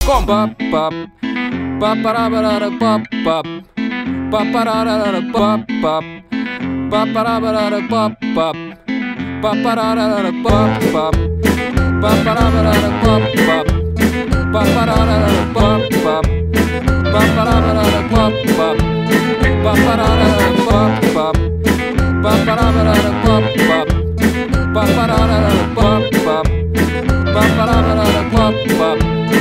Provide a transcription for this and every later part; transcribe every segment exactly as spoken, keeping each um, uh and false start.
Ком. Пап-пап. Пап-пара-пара-пап-пап. Пап-пара-пара-пап-пап. Пап-пара-пара-пап-пап. Пап-пара-пара-пап-пап. Пап-пара-пара-пап-пап. Пап-пара-пара-пап-пап. Пап-пара-пара-пап-пап. Пап-пара-пара-пап-пап. Пап-пара-пара-пап-пап. Пап-пара-пара-пап-пап. Пап-пара-пара-пап-пап.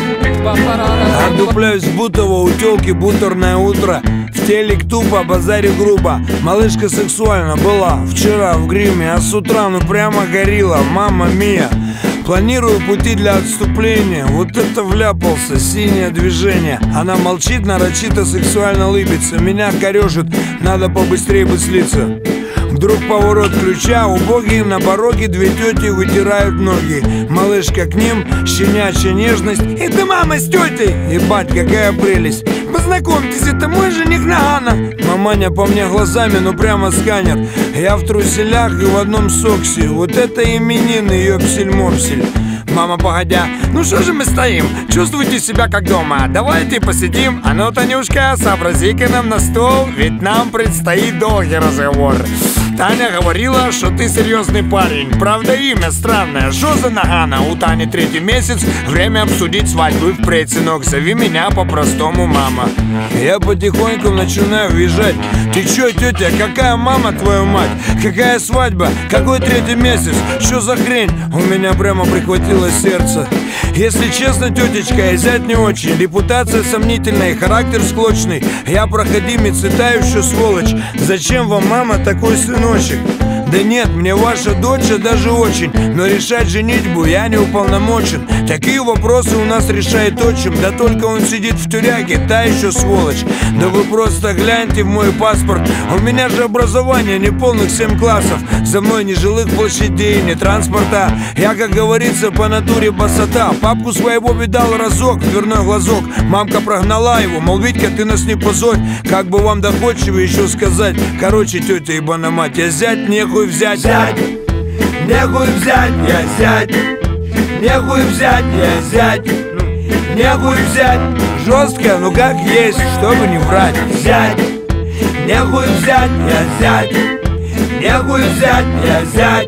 Отдупляюсь в Бутово, у тёлки бутерное утро. В телек тупо, базаре грубо. Малышка сексуально была вчера в гриме, а с утра ну прямо горила, мама мия. Планирую пути для отступления. Вот это вляпался, синее движение. Она молчит, нарочито сексуально лыбится. Меня корёжит, надо побыстрее бы слиться. Вдруг поворот ключа, убогие на пороге две тети вытирают ноги. Малышка к ним, щенячья нежность. Это мама с тетей! Ебать, какая прелесть! Познакомьтесь, это мой жених Нагана. Маманя по мне глазами, ну прямо сканер. Я в труселях и в одном соксе. Вот это именины, ёпсель-мопсель. Мама, погодя, ну что же мы стоим? Чувствуйте себя как дома. Давайте посидим. А ну, Танюшка, сообрази-ка нам на стол, ведь нам предстоит долгий разговор. Таня говорила, что ты серьезный парень. Правда, имя странное. Что за Нагана? У Тани третий месяц. Время обсудить свадьбу. Впредь, сынок, зови меня по-простому мама. Я потихоньку начинаю въезжать. Ты чё, тетя, какая мама, твою мать? Какая свадьба? Какой третий месяц? Что за хрень? У меня прямо прихватило сердце. Если честно, тетечка, и зять не очень. Репутация сомнительная и характер склочный. Я проходимец и тающая сволочь. Зачем вам, мама, такой сыночек? Да нет, мне ваша дочь даже очень. Но решать женитьбу я не уполномочен. Такие вопросы у нас решает отчим. Да только он сидит в тюряге, та еще сволочь. Да вы просто гляньте в мой паспорт. У меня же образование неполных семь классов. За мной ни жилых площадей, ни транспорта. Я, как говорится, по натуре басота. Папку своего видал разок, дверной глазок. Мамка прогнала его, мол, Витька, ты нас не позорь. Как бы вам доходчиво еще сказать. Короче, тетя ебана мать, я зять, нехуй взять. Зять, нехуй взять, я зять. Нехуй взять, я зять. Нехуй взять. Жестко, ну как есть, чтобы не врать. Зять, нехуй взять, я зять. Нехуй взять, я зять.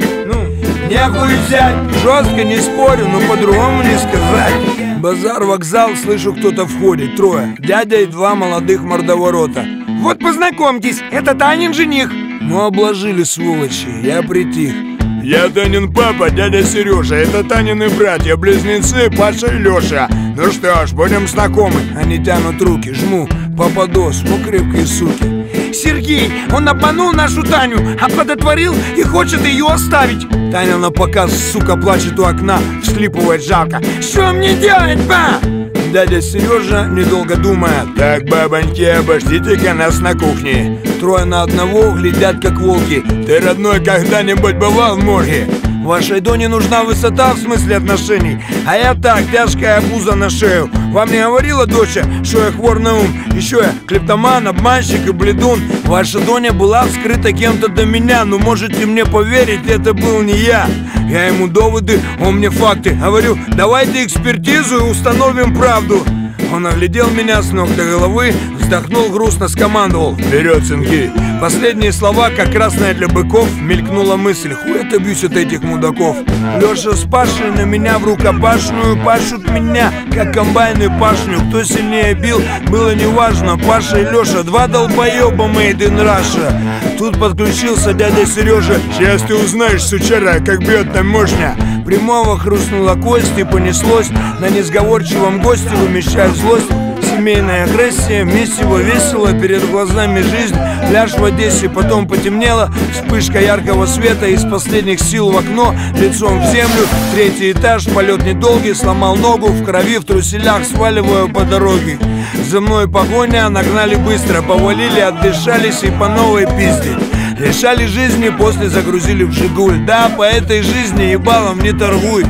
Нехуй взять. Жестко не спорю, но по-другому не сказать. Базар, вокзал, слышу, кто-то входит. Трое, дядя и два молодых мордоворота. Вот познакомьтесь, это Танин жених. Ну обложили, сволочи, я притих. Я Танин папа, дядя Сережа. Это Танины братья, близнецы Паша и Леша. Ну что ж, будем знакомы. Они тянут руки, жму, попадос, ну крепкие суки. Сергей, он обманул нашу Таню, оплодотворил и хочет ее оставить. Таня на показ, сука, плачет у окна, всхлипывает жалко. Что мне делать, ба? Дядя Сережа, недолго думая: так, бабоньки, обождите-ка нас на кухне. Трое на одного глядят, как волки. Ты, родной, когда-нибудь бывал в морге? Вашей Доне нужна высота в смысле отношений. А я так, тяжкая обуза на шею. Вам не говорила доча, что я хвор на ум? Еще я клептоман, обманщик и бледун. Ваша Доня была вскрыта кем-то до меня. Но можете мне поверить, это был не я. Я ему доводы, он мне факты. Говорю, давайте экспертизу и установим правду. Он оглядел меня с ног до головы, вздохнул грустно, скомандовал: вперед, сынки! Последние слова, как красная для быков, мелькнула мысль: хуй отобьюсь от этих мудаков. Леша с Пашей на меня в рукопашную пашут меня, как комбайны пашню. Кто сильнее бил, было неважно. Паша и Леша, два долбоеба made in Russia. Тут подключился дядя Сережа. Сейчас ты узнаешь, сучара, как бьет там мощня. Прямого хрустнула кость и понеслось. На несговорчивом госте вымещая злость. Семейная агрессия, месиво весело, перед глазами жизнь. Пляж в Одессе, потом потемнело. Вспышка яркого света, из последних сил в окно, лицом в землю. Третий этаж, полет недолгий, сломал ногу. В крови, в труселях, сваливаю по дороге. За мной погоня, нагнали быстро. Повалили, отдышались и по новой пизде. Лишали жизни, после загрузили в Жигуль. Да, по этой жизни ебалом не торгуй.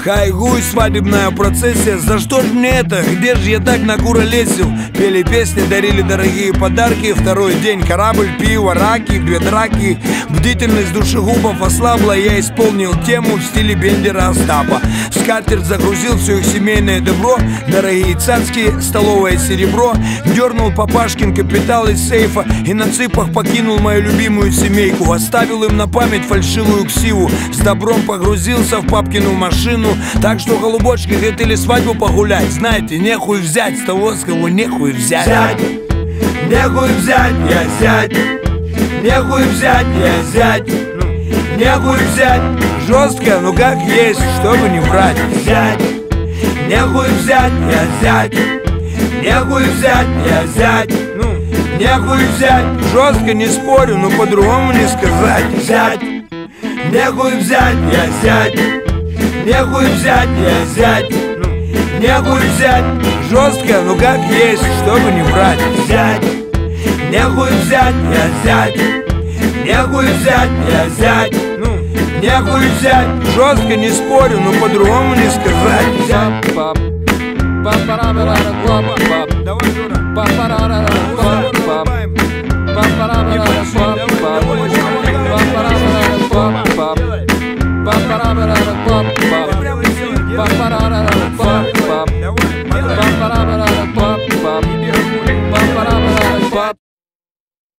Хайгуй, свадебная процессия. За что ж мне это? Где же я так накуролесил? Пели песни, дарили дорогие подарки. Второй день корабль, пиво, раки, две драки. Бдительность душегубов ослабла. Я исполнил тему в стиле Бендера Остапа. В скатерть загрузил все их семейное добро. Дорогие царские, столовое серебро. Дернул папашкин капитал из сейфа и на цыпах покинул мою любимую семейку. Оставил им на память фальшивую ксиву. С добром погрузился в папкину машину. Так что, голубочки, хотели свадьбу погулять. Знаете, нехуй взять с того, с кого нехуй взять. Зять, нехуй взять, я зять. Нехуй взять, я зять. Нехуй взять. Жестко, ну как есть, чтобы не врать. Зять, нехуй взять, я зять. Нехуй взять, я зять. Нехуй взять. Жестко не спорю, но по-другому не сказать. Зять, нехуй взять, я зять. Нехуй взять, я зять. Нехуй взять. Жестко, ну как есть, чтобы не врать. Зять, нехуй взять, я зять. Нехуй взять, я зять. Нехуй взять. Жестко не спорю, но по-другому не сказать. Зять. Давай, Жора. Ba ba